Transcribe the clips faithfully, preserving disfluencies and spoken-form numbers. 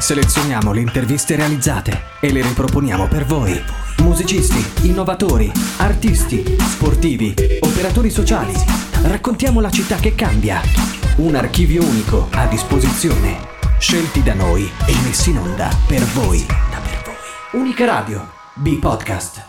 Selezioniamo le interviste realizzate e le riproponiamo per voi. Musicisti, innovatori, artisti, sportivi, operatori sociali. Raccontiamo la città che cambia. Un archivio unico a disposizione. Scelti da noi e messi in onda per voi. Unica Radio, B-Podcast.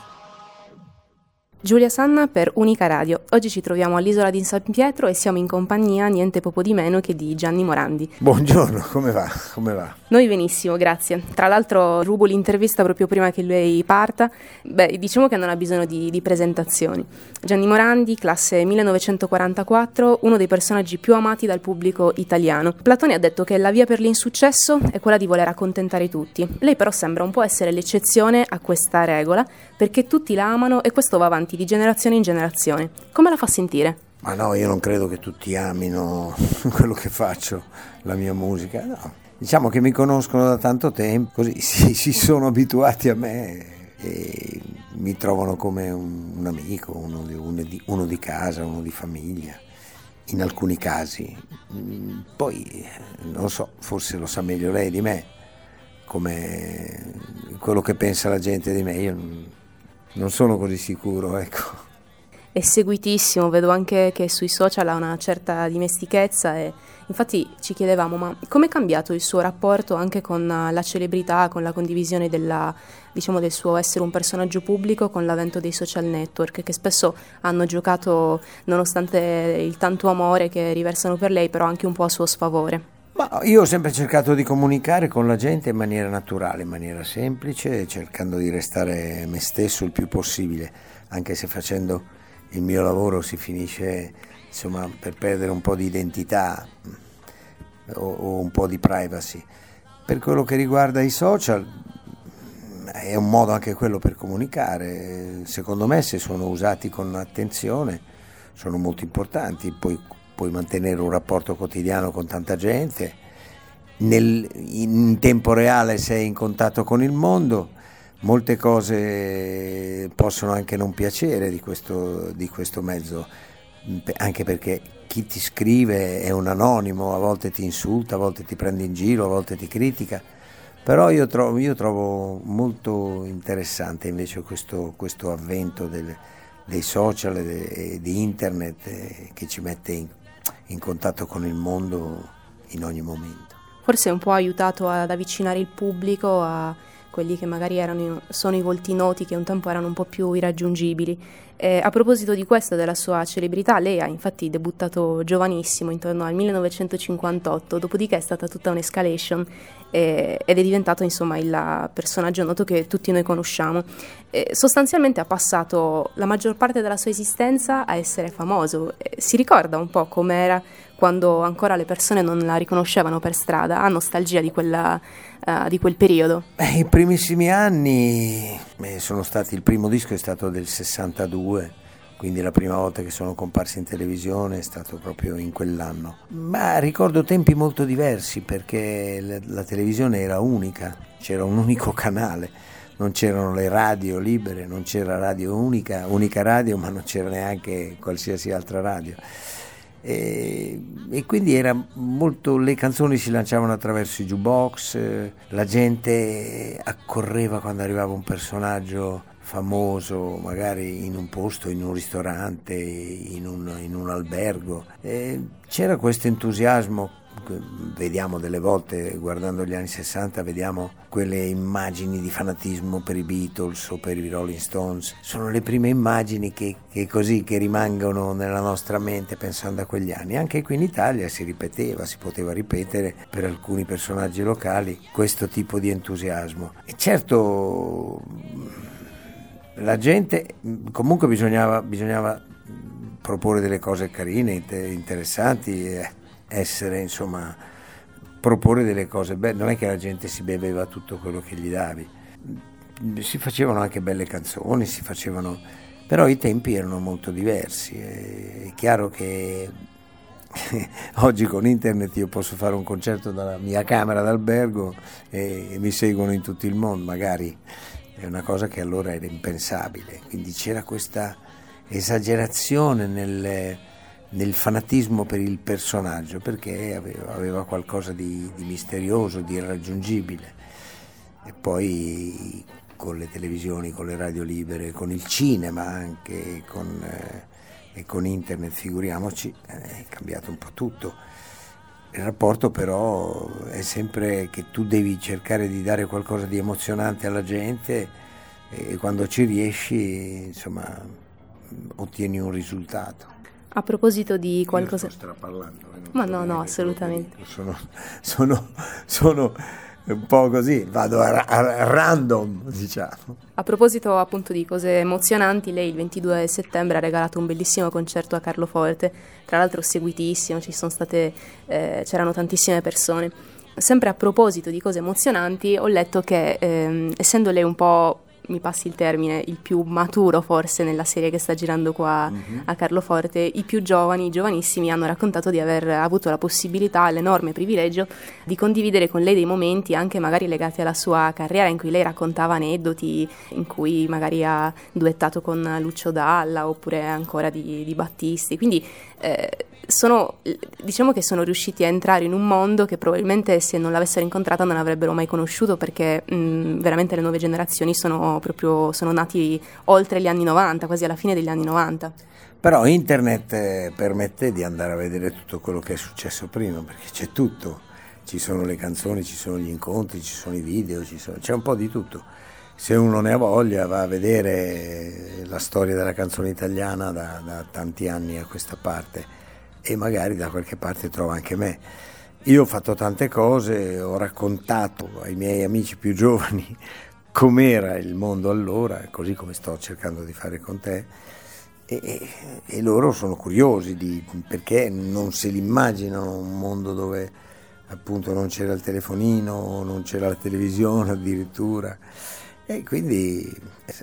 Giulia Sanna per Unica Radio. Oggi ci troviamo all'isola di San Pietro e siamo in compagnia niente poco di meno che di Gianni Morandi. Buongiorno, come va? Come va? Noi benissimo, grazie. Tra l'altro rubo l'intervista proprio prima che lei parta. Beh, diciamo che non ha bisogno di, di presentazioni. Gianni Morandi, classe millenovecentoquarantaquattro, uno dei personaggi più amati dal pubblico italiano. Platone ha detto che la via per l'insuccesso è quella di voler accontentare tutti. Lei però sembra un po' essere l'eccezione a questa regola, perché tutti la amano e questo va avanti di generazione in generazione. Come la fa sentire? Ma no, io non credo che tutti amino quello che faccio, la mia musica, no. Diciamo che mi conoscono da tanto tempo, così si, si sono abituati a me e mi trovano come un, un amico, uno di, uno, di, uno di casa, uno di famiglia, in alcuni casi. Poi, non so, forse lo sa meglio lei di me, come quello che pensa la gente di me, io non, non sono così sicuro, ecco. È seguitissimo, vedo anche che sui social ha una certa dimestichezza e infatti ci chiedevamo ma com'è cambiato il suo rapporto anche con la celebrità, con la condivisione della, diciamo, del suo essere un personaggio pubblico con l'avvento dei social network che spesso hanno giocato, nonostante il tanto amore che riversano per lei, però anche un po' a suo sfavore. Ma io ho sempre cercato di comunicare con la gente in maniera naturale, in maniera semplice, cercando di restare me stesso il più possibile, anche se facendo il mio lavoro si finisce insomma per perdere un po' di identità o, o un po' di privacy. Per quello che riguarda i social è un modo anche quello per comunicare, secondo me se sono usati con attenzione sono molto importanti, poi puoi mantenere un rapporto quotidiano con tanta gente, Nel, in tempo reale sei in contatto con il mondo. Molte cose possono anche non piacere di questo, di questo mezzo, anche perché chi ti scrive è un anonimo, a volte ti insulta, a volte ti prende in giro, a volte ti critica, però io trovo, io trovo molto interessante invece questo, questo avvento del, dei social e de, di internet eh, che ci mette in, in contatto con il mondo in ogni momento. Forse un po' ha aiutato ad avvicinare il pubblico a quelli che magari erano, sono i volti noti che un tempo erano un po' più irraggiungibili. Eh, a proposito di questo, della sua celebrità, lei ha infatti debuttato giovanissimo, intorno al millenovecentocinquantotto, dopodiché è stata tutta un'escalation eh, ed è diventato insomma il personaggio noto che tutti noi conosciamo. Eh, sostanzialmente ha passato la maggior parte della sua esistenza a essere famoso. Eh, si ricorda un po' com'era quando ancora le persone non la riconoscevano per strada? Ha nostalgia di, quella, uh, di quel periodo? Beh, i primissimi anni beh, sono stati, il primo disco è stato del sessantadue, quindi la prima volta che sono comparsi in televisione è stato proprio in quell'anno. Ma ricordo tempi molto diversi perché la, la televisione era unica, c'era un unico canale, non c'erano le radio libere, non c'era radio unica, unica radio, ma non c'era neanche qualsiasi altra radio. E, e quindi era molto, le canzoni si lanciavano attraverso i jukebox, eh, la gente accorreva quando arrivava un personaggio famoso, magari in un posto, in un ristorante, in un, in un albergo. E c'era questo entusiasmo. Vediamo delle volte, guardando gli anni sessanta, vediamo quelle immagini di fanatismo per i Beatles o per i Rolling Stones. Sono le prime immagini che, che così che rimangono nella nostra mente pensando a quegli anni. Anche qui in Italia si ripeteva, si poteva ripetere per alcuni personaggi locali questo tipo di entusiasmo. E certo la gente, comunque bisognava, bisognava proporre delle cose carine, interessanti, eh. essere insomma proporre delle cose belle, non è che la gente si beveva tutto quello che gli davi, si facevano anche belle canzoni, si facevano, però i tempi erano molto diversi. È chiaro che oggi con internet io posso fare un concerto dalla mia camera d'albergo e, e mi seguono in tutto il mondo, magari è una cosa che allora era impensabile, quindi c'era questa esagerazione nel nel fanatismo per il personaggio, perché aveva, aveva qualcosa di, di misterioso, di irraggiungibile. E poi con le televisioni, con le radio libere, con il cinema anche, con, eh, e con internet, figuriamoci, è cambiato un po' tutto. Il rapporto però è sempre che tu devi cercare di dare qualcosa di emozionante alla gente e quando ci riesci, insomma, ottieni un risultato. A proposito di qualcosa... Io sto straparlando. Eh, Ma no, no, assolutamente. Sono, sono, sono un po' così, vado a, a random, diciamo. A proposito appunto di cose emozionanti, lei il ventidue settembre ha regalato un bellissimo concerto a Carloforte, tra l'altro seguitissimo, ci sono state, eh, c'erano tantissime persone. Sempre a proposito di cose emozionanti, ho letto che ehm, essendo lei un po', mi passi il termine, il più maturo forse nella serie che sta girando qua mm-hmm. a Carloforte, i più giovani, i giovanissimi hanno raccontato di aver avuto la possibilità, l'enorme privilegio di condividere con lei dei momenti anche magari legati alla sua carriera, in cui lei raccontava aneddoti, in cui magari ha duettato con Lucio Dalla oppure ancora di, di Battisti, quindi eh, sono, diciamo che sono riusciti a entrare in un mondo che probabilmente se non l'avessero incontrata non avrebbero mai conosciuto, perché mh, veramente le nuove generazioni sono proprio sono nati oltre gli anni novanta, quasi alla fine degli anni novanta. Però internet eh, permette di andare a vedere tutto quello che è successo prima, perché c'è tutto, ci sono le canzoni, ci sono gli incontri, ci sono i video, ci sono, c'è un po' di tutto. Se uno ne ha voglia va a vedere la storia della canzone italiana da, da tanti anni a questa parte e magari da qualche parte trova anche me. Io ho fatto tante cose, ho raccontato ai miei amici più giovani com'era il mondo allora, così come sto cercando di fare con te, e, e, e loro sono curiosi di, perché non se l'immaginano un mondo dove appunto non c'era il telefonino, non c'era la televisione addirittura, e quindi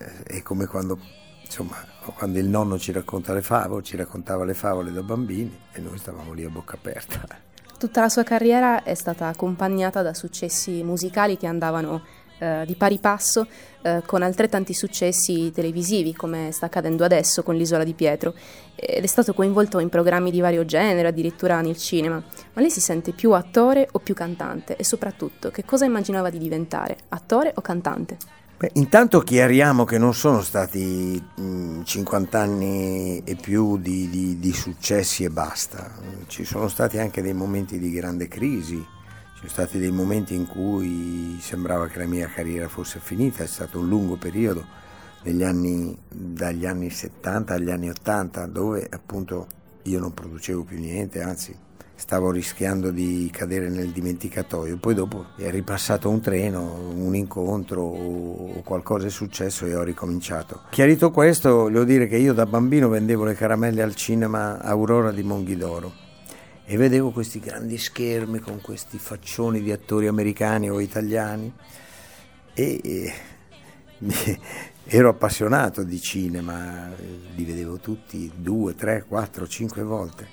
è come quando, insomma, quando il nonno ci racconta le favole, ci raccontava le favole da bambini e noi stavamo lì a bocca aperta. Tutta la sua carriera è stata accompagnata da successi musicali che andavano eh, di pari passo eh, con altrettanti successi televisivi, come sta accadendo adesso con l'Isola di Pietro, ed è stato coinvolto in programmi di vario genere, addirittura nel cinema. Ma lei si sente più attore o più cantante? E soprattutto, che cosa immaginava di diventare? Attore o cantante? Beh, intanto chiariamo che non sono stati mh, cinquanta anni e più di, di, di successi e basta. Ci sono stati anche dei momenti di grande crisi, ci sono stati dei momenti in cui sembrava che la mia carriera fosse finita, è stato un lungo periodo negli anni, dagli anni settanta agli anni ottanta, dove appunto io non producevo più niente, anzi stavo rischiando di cadere nel dimenticatoio. Poi dopo è ripassato un treno, un incontro o qualcosa è successo e ho ricominciato. Chiarito questo, devo dire che io da bambino vendevo le caramelle al cinema Aurora di Monghidoro e vedevo questi grandi schermi con questi faccioni di attori americani o italiani e, e ero appassionato di cinema, li vedevo tutti due, tre, quattro, cinque volte.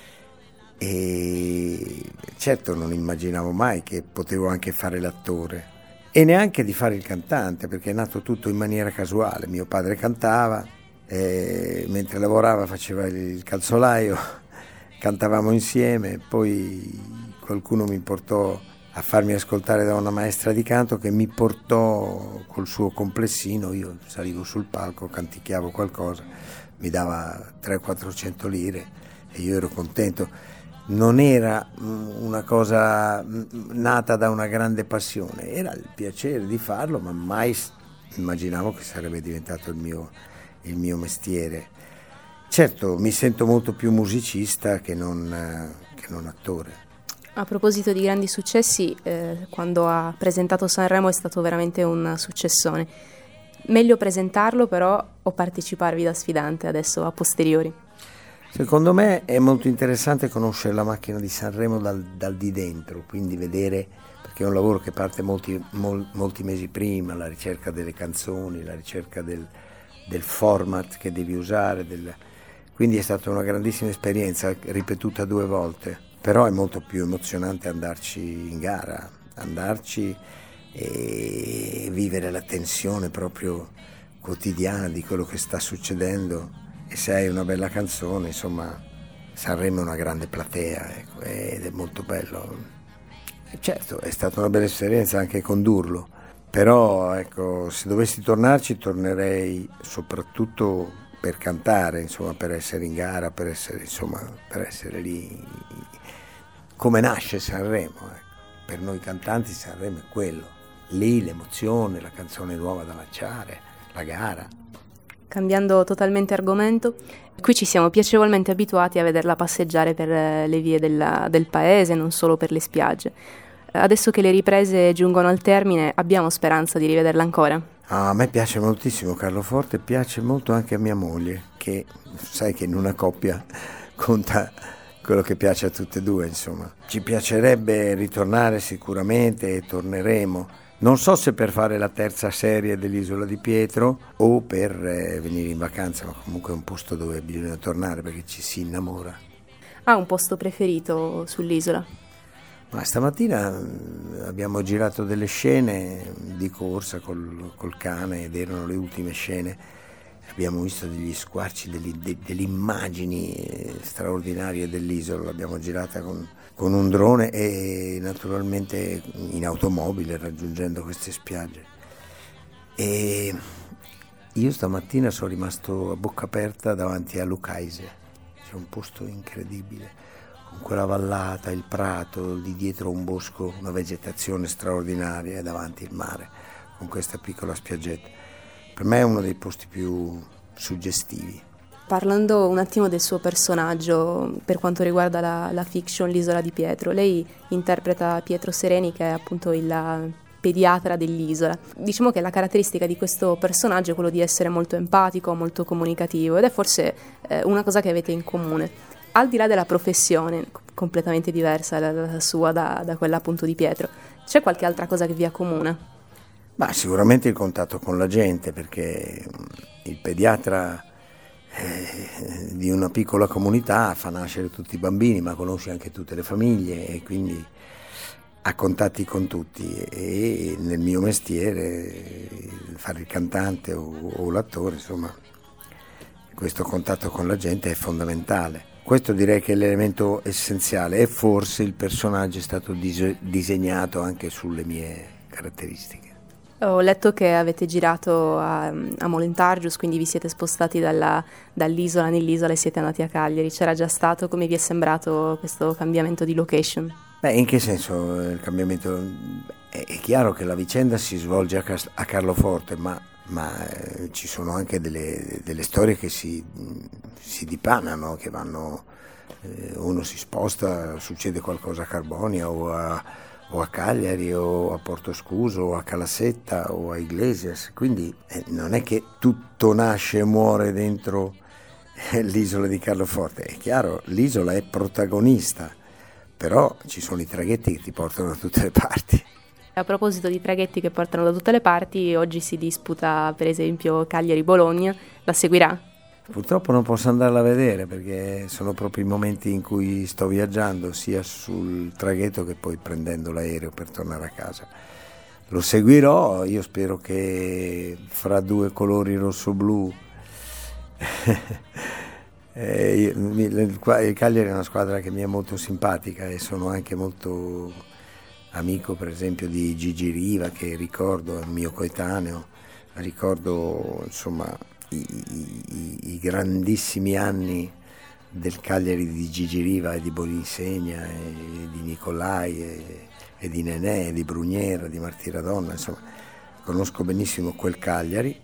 E certo non immaginavo mai che potevo anche fare l'attore e neanche di fare il cantante, perché è nato tutto in maniera casuale. Mio padre cantava, e mentre lavorava faceva il calzolaio, cantavamo insieme, poi qualcuno mi portò a farmi ascoltare da una maestra di canto che mi portò col suo complessino, io salivo sul palco, canticchiavo qualcosa, mi dava trecento quattrocento lire e io ero contento. Non era una cosa nata da una grande passione, era il piacere di farlo, ma mai immaginavo che sarebbe diventato il mio, il mio mestiere. Certo, mi sento molto più musicista che non, che non attore. A proposito di grandi successi, eh, quando ha presentato Sanremo è stato veramente un successone. Meglio presentarlo però o parteciparvi da sfidante adesso a posteriori? Secondo me è molto interessante conoscere la macchina di Sanremo dal, dal di dentro, quindi vedere, perché è un lavoro che parte molti, mol, molti mesi prima, la ricerca delle canzoni, la ricerca del, del format che devi usare, del, quindi è stata una grandissima esperienza, ripetuta due volte, però è molto più emozionante andarci in gara, andarci e vivere la tensione proprio quotidiana di quello che sta succedendo. E se hai una bella canzone, insomma, Sanremo è una grande platea, ecco, ed è molto bello. E certo, è stata una bella esperienza anche condurlo, però ecco, se dovessi tornarci tornerei soprattutto per cantare, insomma, per essere in gara, per essere, insomma, per essere lì come nasce Sanremo. Ecco. Per noi cantanti Sanremo è quello, lì l'emozione, la canzone nuova da lanciare, la gara. Cambiando totalmente argomento, qui ci siamo piacevolmente abituati a vederla passeggiare per le vie della, del paese, non solo per le spiagge. Adesso che le riprese giungono al termine, abbiamo speranza di rivederla ancora? Ah, a me piace moltissimo Carloforte, piace molto anche a mia moglie, che sai che in una coppia conta quello che piace a tutte e due, insomma. Ci piacerebbe ritornare sicuramente e torneremo. Non so se per fare la terza serie dell'Isola di Pietro o per eh, venire in vacanza, ma comunque è un posto dove bisogna tornare perché ci si innamora. Ha un posto preferito sull'isola? Ma stamattina abbiamo girato delle scene di corsa col, col cane ed erano le ultime scene. Abbiamo visto degli squarci, degli, de, delle immagini straordinarie dell'isola, l'abbiamo girata con... con un drone e naturalmente in automobile raggiungendo queste spiagge. E io stamattina sono rimasto a bocca aperta davanti a Lucaise, c'è un posto incredibile, con quella vallata, il prato, di dietro un bosco, una vegetazione straordinaria e davanti il mare, con questa piccola spiaggetta. Per me è uno dei posti più suggestivi. Parlando un attimo del suo personaggio per quanto riguarda la, la fiction L'Isola di Pietro, lei interpreta Pietro Sereni, che è appunto il pediatra dell'isola. Diciamo che la caratteristica di questo personaggio è quello di essere molto empatico, molto comunicativo, ed è forse eh, una cosa che avete in comune. Al di là della professione, completamente diversa la, la sua da, da quella appunto di Pietro, c'è qualche altra cosa che vi accomuna? Beh, sicuramente il contatto con la gente, perché il pediatra Eh, di una piccola comunità fa nascere tutti i bambini, ma conosce anche tutte le famiglie e quindi ha contatti con tutti, e nel mio mestiere fare il cantante o, o l'attore, insomma, questo contatto con la gente è fondamentale. Questo direi che è l'elemento essenziale, e forse il personaggio è stato dis- disegnato anche sulle mie caratteristiche. Ho letto che avete girato a, a Molentargius, quindi vi siete spostati dalla, dall'isola nell'isola e siete andati a Cagliari. C'era già stato? Come vi è sembrato questo cambiamento di location? Beh, in che senso il cambiamento? È, è chiaro che la vicenda si svolge a, Cas- a Carloforte, ma, ma eh, ci sono anche delle, delle storie che si, si dipanano, che vanno, eh, uno si sposta, succede qualcosa a Carbonia o a... o a Cagliari o a Porto Scuso o a Calassetta o a Iglesias, quindi eh, non è che tutto nasce e muore dentro eh, l'isola di Carloforte. È chiaro, l'isola è protagonista, però ci sono i traghetti che ti portano da tutte le parti. A proposito di traghetti che portano da tutte le parti, oggi si disputa per esempio Cagliari-Bologna, la seguirà? Purtroppo non posso andarla a vedere perché sono proprio i momenti in cui sto viaggiando, sia sul traghetto che poi prendendo l'aereo per tornare a casa. Lo seguirò, io spero che fra due colori rosso-blu eh, il Cagliari è una squadra che mi è molto simpatica e sono anche molto amico per esempio di Gigi Riva, che ricordo, è un mio coetaneo, ricordo insomma I, i, i grandissimi anni del Cagliari di Gigi Riva e di Boninsegna e di Nicolai e, e di Nenè, e di Bruniera, di Martiradonna, insomma conosco benissimo quel Cagliari,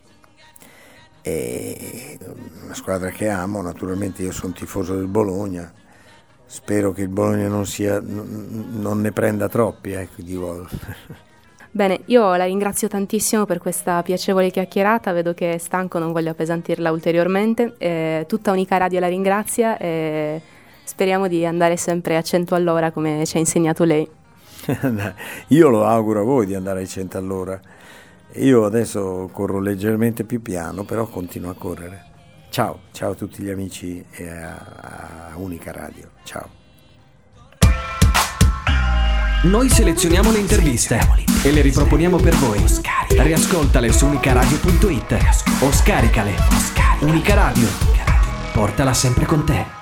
è una squadra che amo. Naturalmente io sono tifoso del Bologna, spero che il Bologna non, sia, non, non ne prenda troppi, ecco, di gol. Bene, io la ringrazio tantissimo per questa piacevole chiacchierata, vedo che è stanco, non voglio appesantirla ulteriormente, eh, tutta Unica Radio la ringrazia e speriamo di andare sempre a cento all'ora come ci ha insegnato lei. Io lo auguro a voi di andare ai cento all'ora, io adesso corro leggermente più piano, però continuo a correre. Ciao, ciao a tutti gli amici e a, a Unica Radio, ciao. Noi selezioniamo le interviste e le riproponiamo per voi. Riascoltale su unicaradio punto it o scaricale. Unica Radio, portala sempre con te.